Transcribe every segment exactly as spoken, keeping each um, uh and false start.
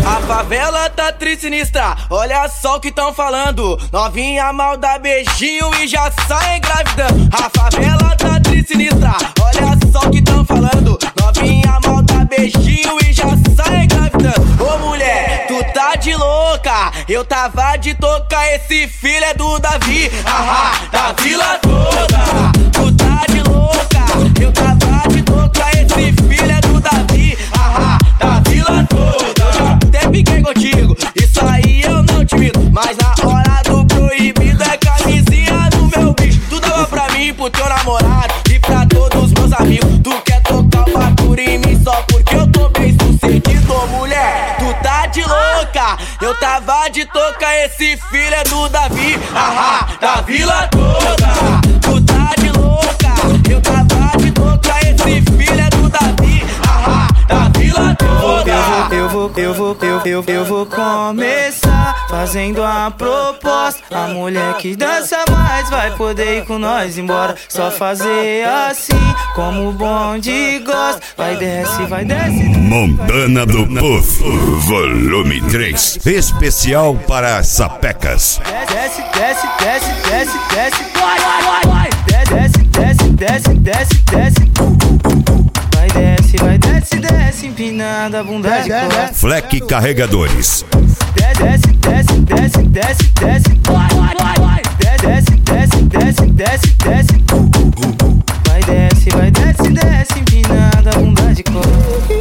A favela tá triste sinistra, olha só o que tão falando. Novinha mal dá beijinho e já sai engravidando. A favela tá triste sinistra, olha só o que tão falando. Novinha mal dá beijinho e já sai engravidando. Ô mulher, tu tá de louca, eu tava de toca, esse filho é do Davi, ahá, da vila toda. Tu tá de louca, eu tava de toca, esse filho é do Davi, ahá, da vila toda. Eu já até fiquei contigo, isso aí eu não te minto, mas na hora do proibido é camisinha do meu bicho. Tu dava pra mim, pro teu namorado e pra todos meus amigos. Tu quer tocar o bagulho em mim só porque eu tô bem sucedido. Ô mulher, tu tá de louca, eu tava de toca, esse filho é do Davi, ahá, da vila toda. Tu tá de louca, eu tava de toca, esse filho é do Davi, ahá, da vila toda. Eu vou, eu vou, eu, eu, eu vou começar fazendo a proposta. A mulher que dança mais vai poder ir com nós embora. Só fazer assim, como o bonde gosta. Vai desce, vai desce. Montana do Puff, volume três, especial para sapecas. Desce, desce, desce, desce, desce, vai, vai, vai, vai. Desce, desce, desce, desce, desce. Vai desce, vai desce, desce, empinando a bunda de costa. Fleck Carregadores. Desce, desce, desce, desce, desce. Vai, vai, vai, vai. Desce, desce, desce, desce, desce. Vai desce, vai desce, desce, empinando a bunda de costa.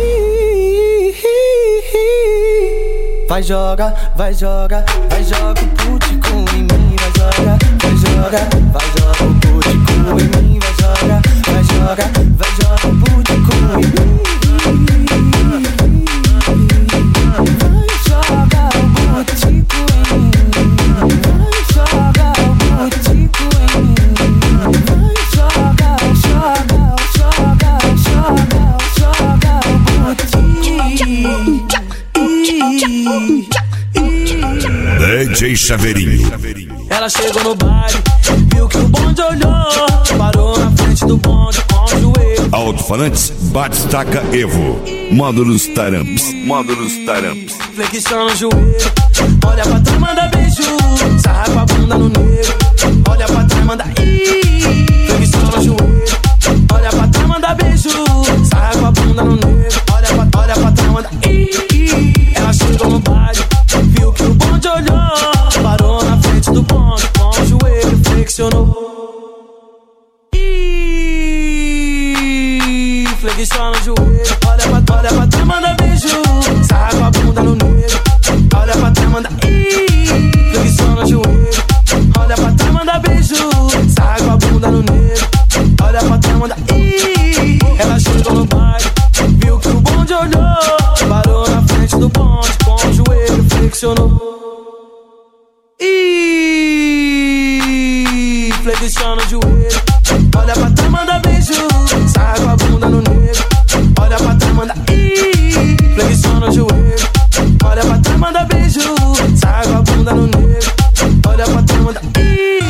Vai joga, vai joga, vai joga o putico em mim, vai joga, vai joga, vai joga o putico em mim, vai joga, vai joga, vai joga o putico em mim. Vai joga o putico em mim, vai joga o putico em mim, vai joga, joga, joga, joga, joga o putico. D J Chaveirinho. Ela chegou no baile, viu que o bonde olhou, parou na frente do bonde com o joelho. Alto-falantes, Batistaca Evo. Módulos Taramps. Módulos Taramps. Flexiona o joelho, olha pra trás, manda beijo, sarra com a bunda no negro. Olha pra trás, manda ih. Flexiona o joelho, olha pra trás, manda beijo, sarra com a bunda no negro. Olha pra, olha pra trás, manda ih. Ela chegou no baile, viu que o bonde olhou, parou na frente do bonde com o joelho, flexionou. Ih, flexiona o joelho, olha pra, olha pra trás, manda beijo, sarra com a bunda no negro. Olha pra trás, manda ih, flexiona o joelho, olha pra trás, manda beijo, sarra com a bunda no negro. Olha pra trás, manda ih. Ela chegou no baile, viu que o bonde olhou, parou na frente do bonde com o joelho, flexionou. Ih, flexiona o joelho, olha pra trás, manda